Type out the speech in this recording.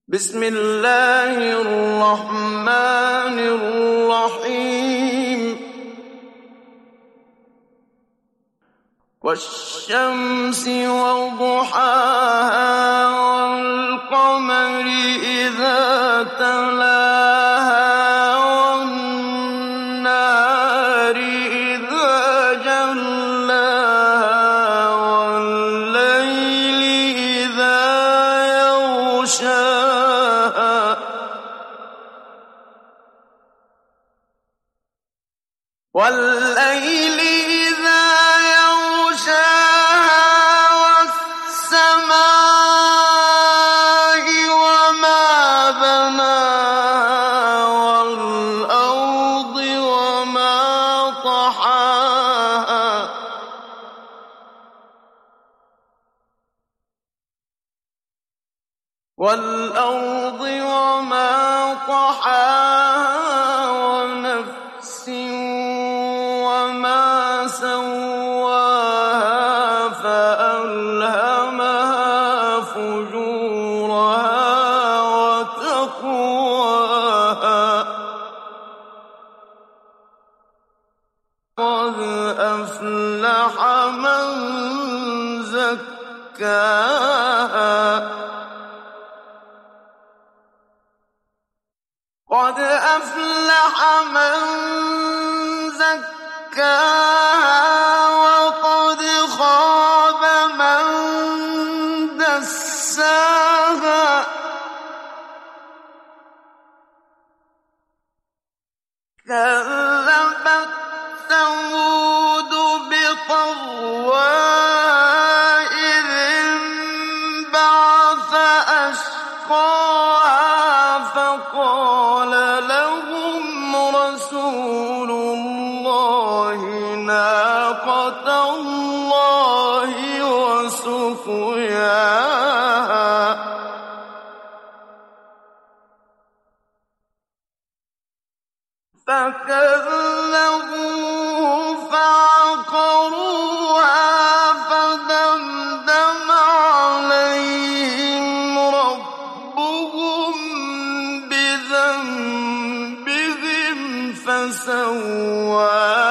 بسم الله الرحمن الرحيم والشمس وضحاها والقمر إذا تلاها والنهار إذا جلاها والليل إذا يغشاها والليل إذا يغشاها والسماء وما بناها والأرض وما طحاها والأرض وما طحاها ونفس وما سواها فألهمها فجورها وتقواها قد أفلح من زكاها قد أفلح من زكاها وقد خاب من دساها كذبت ثمود بطغواها إذ انبعث أشقاها فقال لهم رسول الله ناقة الله وسقياها فكذبوه فعقروها فدمدم عليهم ربهم بذنبهم فسواها